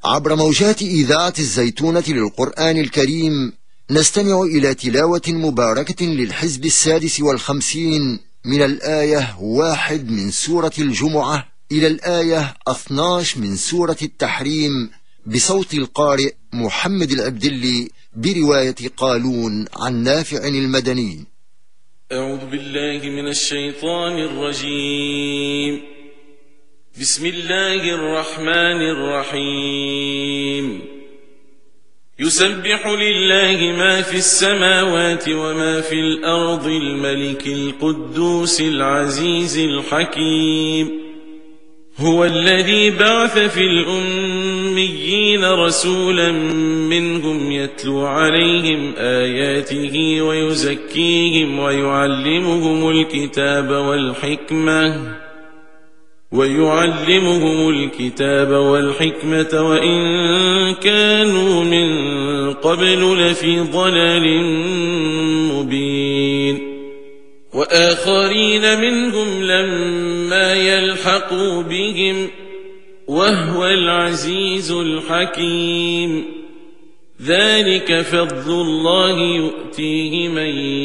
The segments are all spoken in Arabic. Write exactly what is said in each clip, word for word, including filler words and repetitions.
عبر موجات إذاعة الزيتونة للقرآن الكريم نستمع إلى تلاوة مباركة للحزب السادس والخمسين من الآية واحد من سورة الجمعة إلى الآية اثناش من سورة التحريم بصوت القارئ محمد العبدلي برواية قالون عن نافع المدني. أعوذ بالله من الشيطان الرجيم. بسم الله الرحمن الرحيم. يسبح لله ما في السماوات وما في الأرض الملك القدوس العزيز الحكيم. هو الذي بعث في الأميين رسولا منهم يتلو عليهم آياته ويزكيهم ويعلمهم الكتاب والحكمة ويعلمهم الكتاب والحكمة وإن كانوا من قبل لفي ضلال مبين. وآخرين منهم لما يلحقوا بهم وهو العزيز الحكيم. ذلك فضل الله يؤتيه من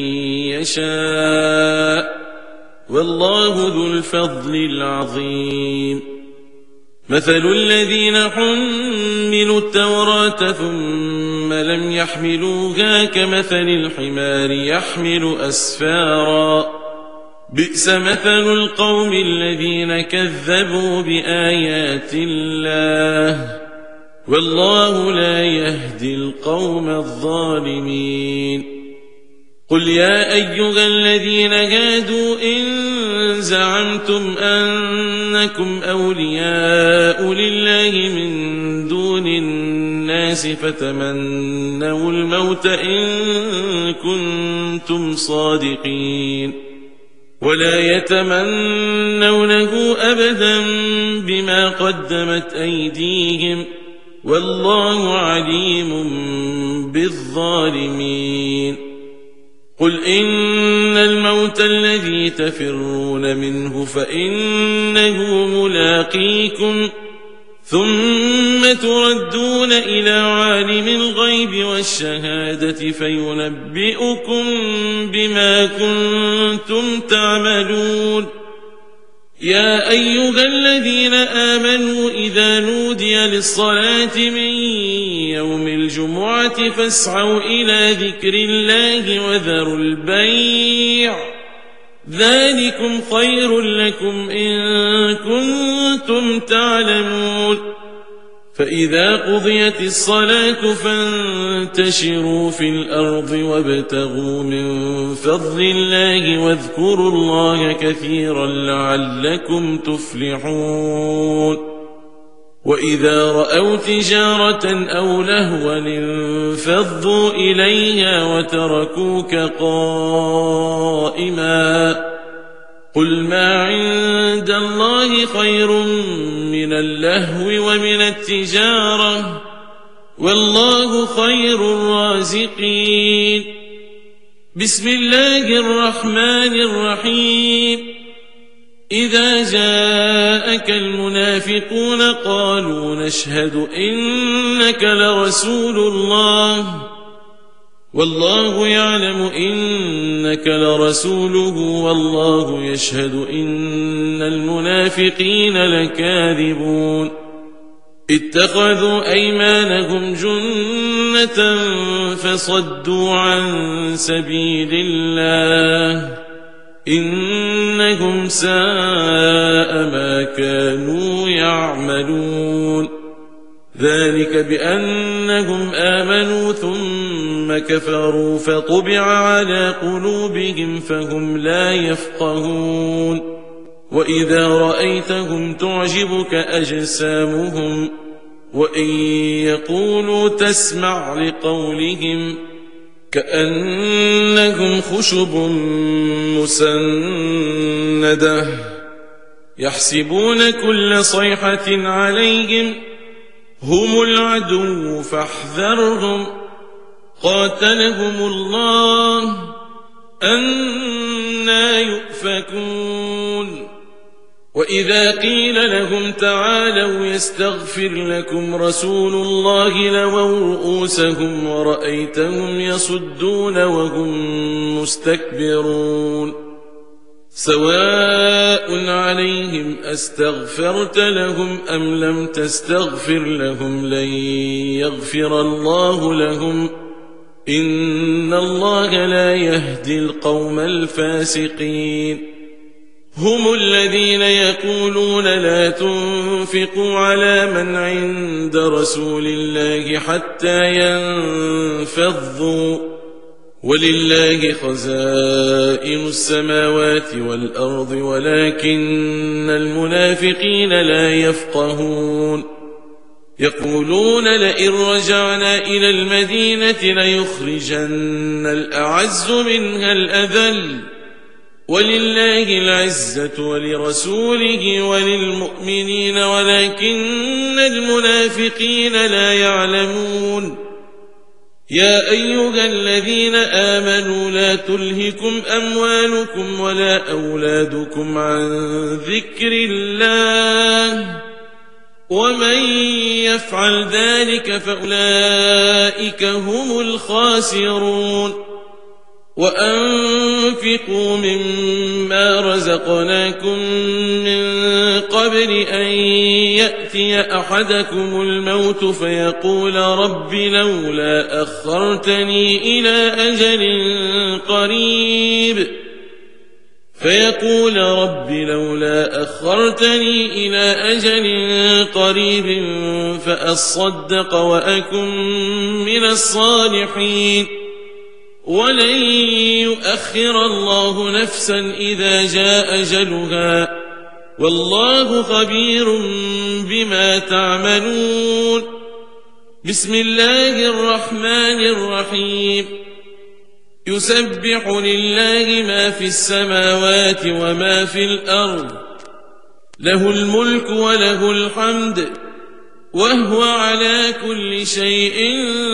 يشاء والله ذو الفضل العظيم. مثل الذين حملوا التوراة ثم لم يحملوها كمثل الحمار يحمل أسفارا. بئس مثل القوم الذين كذبوا بآيات الله والله لا يهدي القوم الظالمين. قل يا أيها الذين هادوا إن زعمتم أنكم أولياء لله من دون الناس فتمنوا الموت إن كنتم صادقين ولا يتمنونه أبدا بما قدمت أيديهم والله عليم بالظالمين. قل إن الموت الذي تفرون منه فإنه ملاقيكم ثم تردون إلى عالم الغيب والشهادة فينبئكم بما كنتم تعملون. يا أيها الذين آمنوا إذا نودي للصلاة من يوم الجمعة فاسعوا إلى ذكر الله وذروا البيع ذلكم خير لكم إن كنتم تعلمون. فإذا قضيت الصلاة فانتشروا في الأرض وابتغوا من فضل الله واذكروا الله كثيرا لعلكم تفلحون. وإذا رأوا تجارة أو لهوا انفضوا إليها وتركوك قائما. قل ما عند الله خير من اللهو ومن التجارة والله خير الرازقين. بسم الله الرحمن الرحيم. إذا جاءك المنافقون قالوا نشهد إنك لرسول الله والله يعلم إنك لرسوله والله يشهد إن المنافقين لكاذبون. اتخذوا أيمانهم جنة فصدوا عن سبيل الله إنهم ساء ما كانوا يعملون. ذلك بأنهم آمنوا ثم كفروا فطبع على قلوبهم فهم لا يفقهون. وإذا رأيتهم تعجبك أجسامهم وإن يقولوا تسمع لقولهم كأنهم خشب مسندة يحسبون كل صيحة عليهم هم العدو فاحذرهم قاتلهم الله أنى يؤفكون. وإذا قيل لهم تعالوا يستغفر لكم رسول الله لووا رؤوسهم ورأيتهم يصدون وهم مستكبرون سواء عليهم أستغفرت لهم أم لم تستغفر لهم لن يغفر الله لهم إن الله لا يهدي القوم الفاسقين هم الذين يقولون لا تنفقوا على من عند رسول الله حتى ينفضوا ولله خزائن السماوات والأرض ولكن المنافقين لا يفقهون يقولون لئن رجعنا إلى المدينة ليخرجن الأعز منها الأذل ولله العزة ولرسوله وللمؤمنين ولكن المنافقين لا يعلمون يا أيها الذين آمنوا لا تلهكم أموالكم ولا أولادكم عن ذكر الله ومن يفعل ذلك فأولئك هم الخاسرون وأنفقوا مما رزقناكم من قبل أن يأتي أحدكم الموت فيقول رب لولا أخرتني إلى أجل قريب فيقول رب لولا أخرتني إلى أجل قريب فأصدق وأكن من الصالحين ولن يؤخر الله نفسا إذا جاء أجلها والله خبير بما تعملون بسم الله الرحمن الرحيم يسبح لله ما في السماوات وما في الأرض له الملك وله الحمد وهو على كل شيء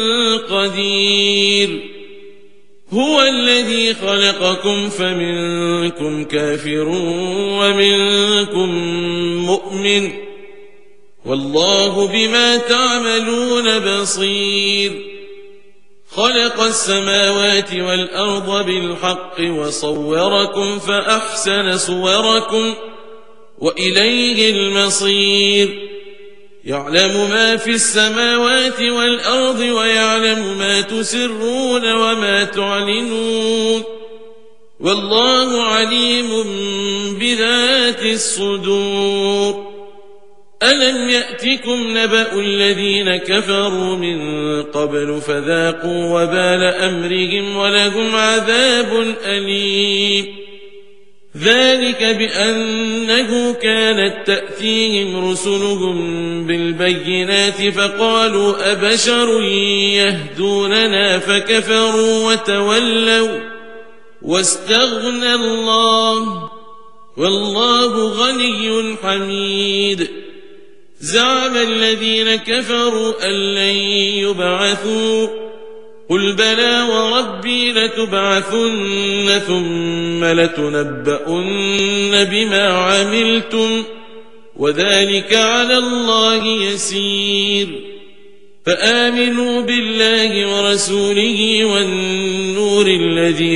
قدير هو الذي خلقكم فمنكم كافر ومنكم مؤمن والله بما تعملون بصير خلق السماوات والأرض بالحق وصوركم فأحسن صوركم وإليه المصير يعلم ما في السماوات والأرض ويعلم ما تسرون وما تعلنون والله عليم بذات الصدور ألم يأتكم نبأ الذين كفروا من قبل فذاقوا وبال أمرهم ولهم عذاب أليم ذلك بأنه كانت تأتيهم رسلهم بالبينات فقالوا أبشر يهدوننا فكفروا وتولوا واستغنى الله والله غني حميد زعم الذين كفروا أن لن يبعثوا قل بلى وربي لتبعثن ثم لتنبؤن بما عملتم وذلك على الله يسير فآمنوا بالله ورسوله والنور الذي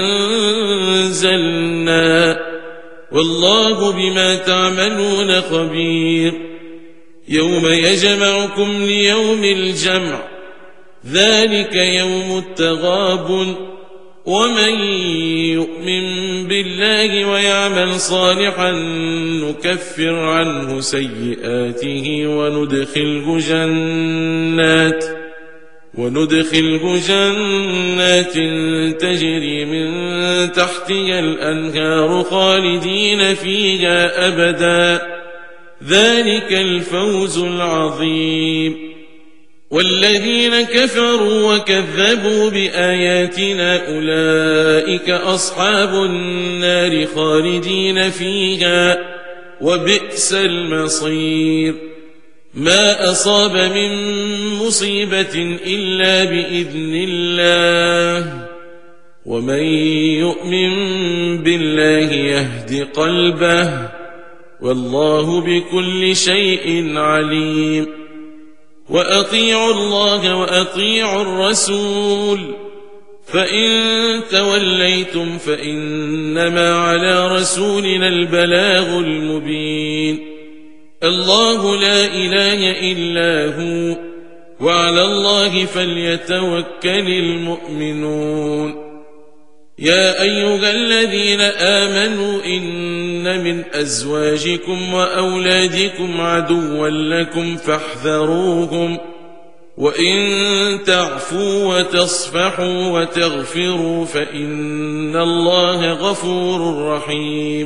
أنزلنا والله بما تعملون خبير يوم يجمعكم ليوم الجمع ذلك يوم التغابن ومن يؤمن بالله ويعمل صالحا نكفر عنه سيئاته وندخله جنات وندخله جنات تجري من تحتها الأنهار خالدين فيها أبدا ذلك الفوز العظيم والذين كفروا وكذبوا بآياتنا أولئك أصحاب النار خالدين فيها وبئس المصير ما أصاب من مصيبة إلا بإذن الله ومن يؤمن بالله يهد قلبه والله بكل شيء عليم. وأطيعوا الله وأطيعوا الرسول، فإن توليتم فإنما على رسولنا البلاغ المبين. الله لا إله إلا هو، وعلى الله فليتوكل المؤمنون. يا أيها الذين آمنوا إن من أزواجكم وأولادكم عدوا لكم فاحذروهم، وإن تعفوا وتصفحوا وتغفروا فإن الله غفور رحيم.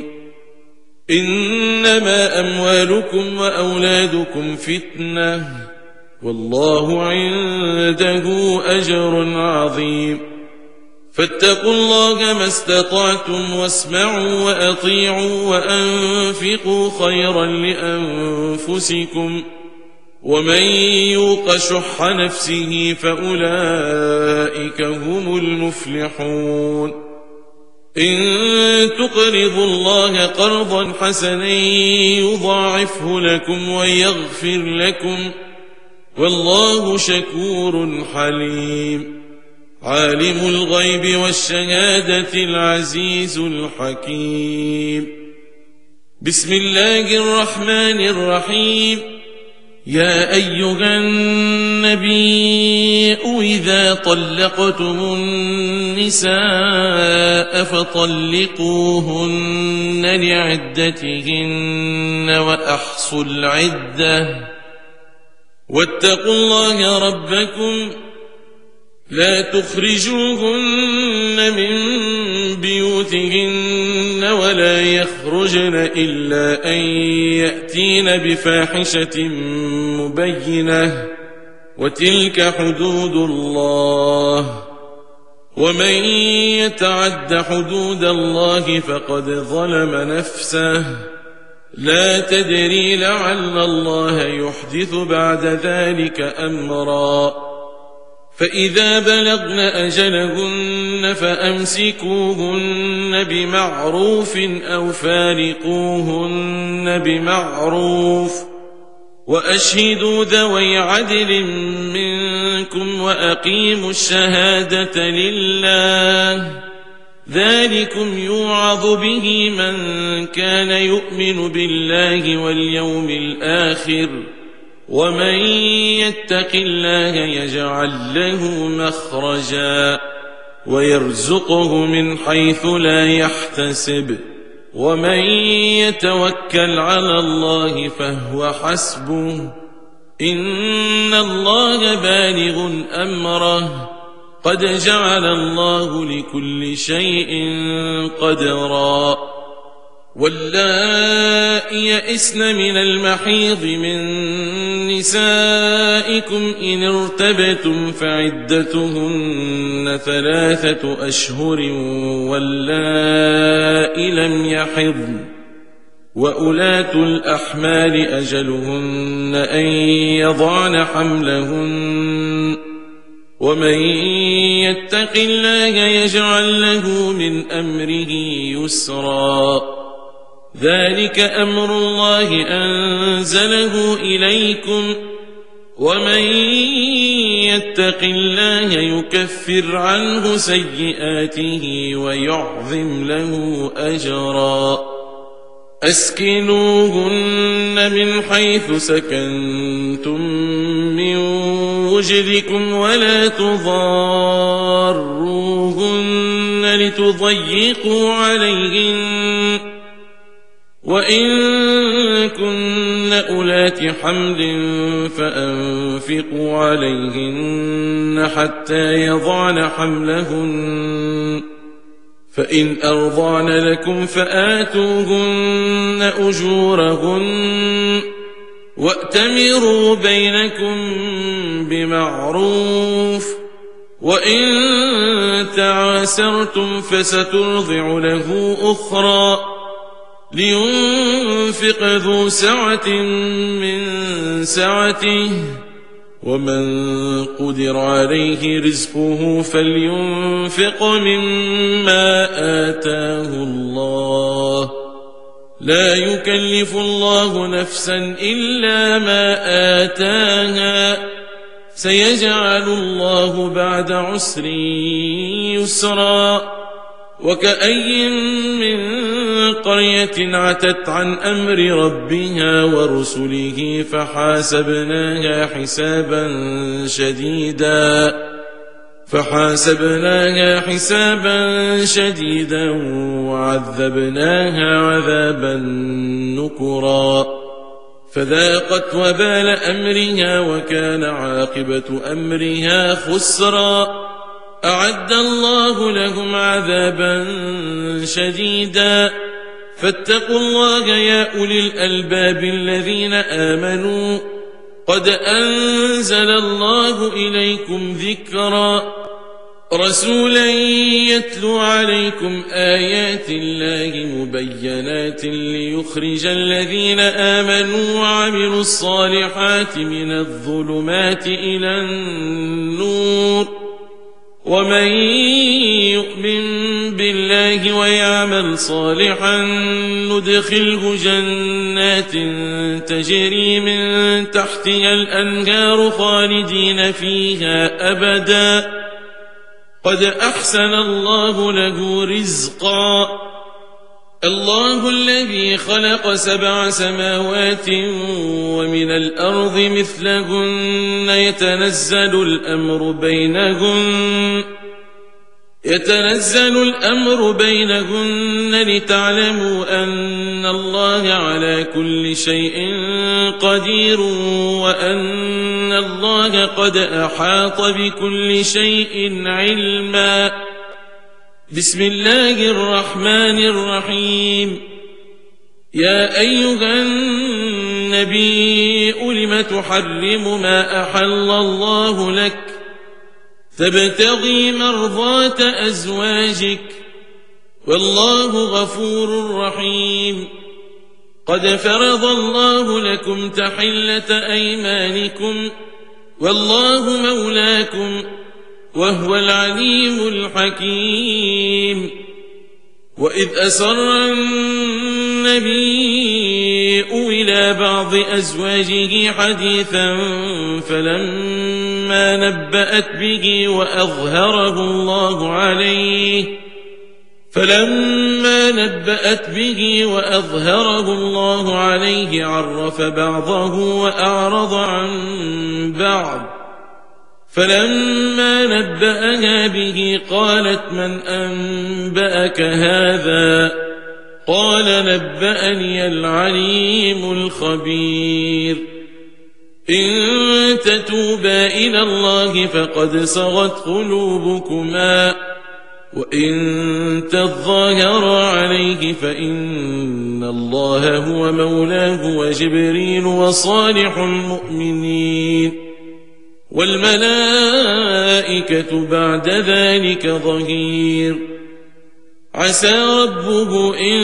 إنما أموالكم وأولادكم فتنة، والله عنده أجر عظيم. فاتقوا الله ما استطعتم واسمعوا وأطيعوا وأنفقوا خيرا لأنفسكم، ومن يوق شح نفسه فأولئك هم المفلحون. إن تقرضوا الله قرضا حسنا يضاعفه لكم ويغفر لكم، والله شكور حليم. عالم الغيب والشهادة العزيز الحكيم. بسم الله الرحمن الرحيم. يا أيها النبي إذا طلقتم النساء فطلقوهن لعدتهن وأحصوا العدة، واتقوا الله ربكم لا تخرجوهن من بيوتهن ولا يخرجن إلا أن يأتين بفاحشة مبينة، وتلك حدود الله، ومن يتعد حدود الله فقد ظلم نفسه. لا تدري لعل الله يحدث بعد ذلك أمرا. فإذا بلغن أجلهن فأمسكوهن بمعروف أو فارقوهن بمعروف، وأشهدوا ذوي عدل منكم وأقيموا الشهادة لله، ذلكم يوعظ به من كان يؤمن بالله واليوم الآخر، ومن يتق الله يجعل له مخرجا ويرزقه من حيث لا يحتسب، ومن يتوكل على الله فهو حسبه، إن الله بالغ أمره، قد جعل الله لكل شيء قدرا. واللائي يئسن من المحيض من نسائكم إن ارتبتم فعدتهن ثلاثة أشهر واللائي لم يحضن، وأولاة الأحمال أجلهن أن يضعن حملهن، ومن يتق الله يجعل له من أمره يسرا. ذلك أمر الله أنزله إليكم، ومن يتق الله يكفر عنه سيئاته ويعظم له أجرا. أسكنوهن من حيث سكنتم من وجدكم ولا تضاروهن لتضيقوا عليهن، وإن كن أولات حمل فأنفقوا عليهن حتى يضعن حملهن، فإن أرضعن لكم فآتوهن أجورهن، وأتمروا بينكم بمعروف، وإن تعاسرتم فسترضع له أخرى، لينفق ذو سعة من سعته، ومن قدر عليه رزقه فلينفق مما آتاه الله، لا يكلف الله نفسا إلا ما آتاها سيجعل الله بعد عسر يسرا وكأي من قرية عتت عن أمر ربها ورسله فحاسبناها حسابا شديدا فحاسبناها حسابا شديدا وعذبناها عذابا نكرا فذاقت وبال أمرها وكان عاقبة أمرها خسرا أعد الله لهم عذابا شديدا فاتقوا الله يا أولي الألباب الذين آمنوا قد أنزل الله إليكم ذكرا رسولا يتلو عليكم آيات الله مبينات ليخرج الذين آمنوا وعملوا الصالحات من الظلمات إلى النور ومن يؤمن بالله ويعمل صالحا ندخله جنات تجري من تحتها الأنهار خالدين فيها أبدا قد أحسن الله له رزقا الله الذي خلق سبع سماوات ومن الأرض مثلهن يتنزل الأمر بينهن يتنزل الأمر بينهن لتعلموا أن الله على كل شيء قدير وأن الله قد أحاط بكل شيء علما بسم الله الرحمن الرحيم يا أيها النبي لم تحرم ما أحل الله لك تبتغي مرضات أزواجك والله غفور رحيم قد فرض الله لكم تحلة أيمانكم والله مولاكم وهو العليم الحكيم وإذ أسر النبي إلى بعض أزواجه حديثا فلما نبأت به وأظهره الله عليه فلما نبأت به وأظهره الله عليه عرف بعضه وأعرض عن بعض فلما نبأها به قالت من أنبأك هذا قال نبأني العليم الخبير إن تتوبا إلى الله فقد صغت قلوبكما وإن تظاهرا عليه فإن الله هو مولاه وجبريل وصالح المؤمنين والملائكة بعد ذلك ظهير عسى ربه إن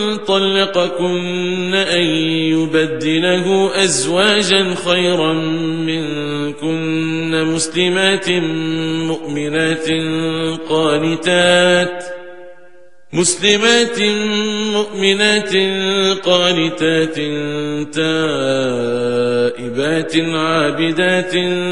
طلقكن أن يبدله أزواجا خيرا منكن مسلمات مؤمنات قانتات مسلمات مؤمنات قانتات تائبات عابدات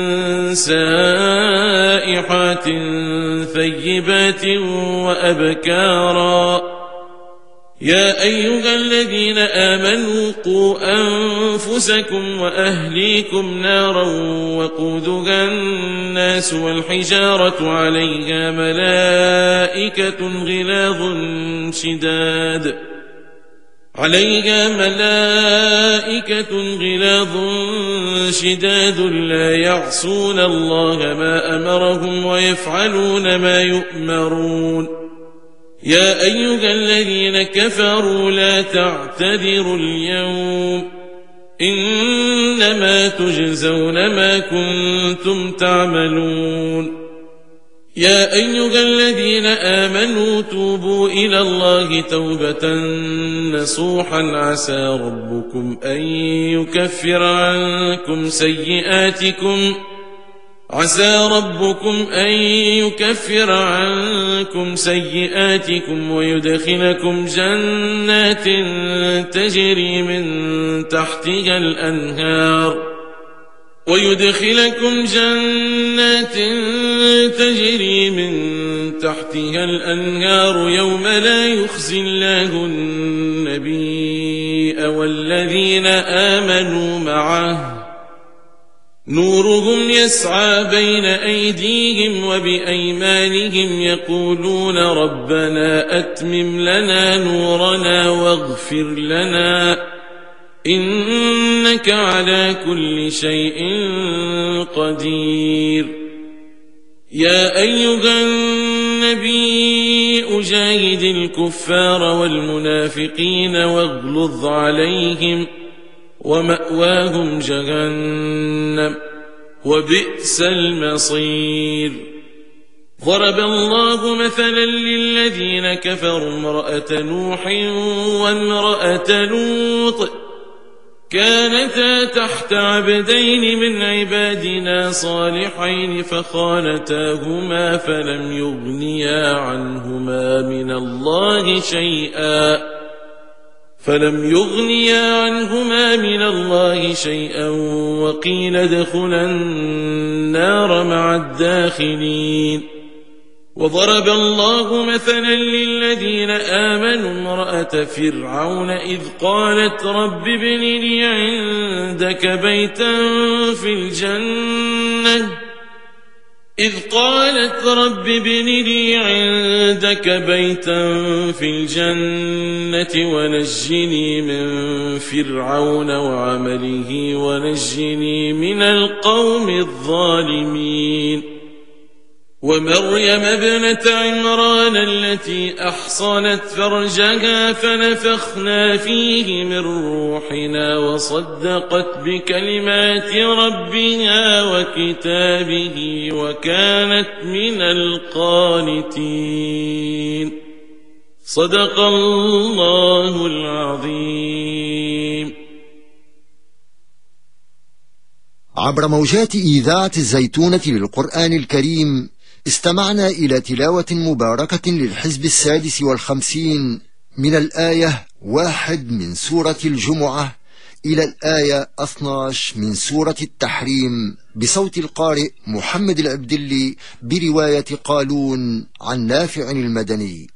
سائحات ثيبات وأبكارا يا أيها الذين آمنوا قوا أنفسكم وأهليكم نارا وقودها الناس والحجارة عليها ملائكة غلاظ شداد عليها ملائكة غلاظ شداد لا يعصون الله ما أمرهم ويفعلون ما يؤمرون يا أيها الذين كفروا لا تعتذروا اليوم إنما تجزون ما كنتم تعملون يا أيها الذين آمنوا توبوا إلى الله توبة نصوحا عسى ربكم أن يكفر عنكم سيئاتكم عسى ربكم أن يكفر عنكم سيئاتكم ويدخلكم جنات تجري من تحتها الأنهار ويدخلكم جنات تجري من تحتها الأنهار يوم لا يخزي الله النبي والذين آمنوا معه نورهم يسعى بين أيديهم وبأيمانهم يقولون ربنا أتمم لنا نورنا واغفر لنا إنك على كل شيء قدير. يا أيها النبي أجاهد الكفار والمنافقين واغلظ عليهم ومأواهم جهنم وبئس المصير. ضرب الله مثلا للذين كفروا امرأة نوح وامرأة لوط كانتا تحت عبدين من عبادنا صالحين فخانتاهما فلم يغنيا عنهما من الله شيئا فلم يغنيا عنهما من الله شيئا وقيل ادخلا النار مع الداخلين. وضرب الله مثلا للذين آمنوا امرأة فرعون إذ قالت رب ابن لي عندك بيتا في الجنة إذ قالت رب ابن لي عندك بيتا في الجنة ونجني من فرعون وعمله ونجني من القوم الظالمين. ومريم ابنة عمران التي أحصنت فرجها فنفخنا فيه من روحنا وصدقت بكلمات ربها وكتابه وكانت من القانتين. صدق الله العظيم. عبر موجات إذاعة الزيتونة للقرآن الكريم استمعنا إلى تلاوة مباركة للحزب السادس والخمسين من الآية واحد من سورة الجمعة إلى الآية اثناش من سورة التحريم بصوت القارئ محمد العبدلي برواية قالون عن نافع المدني.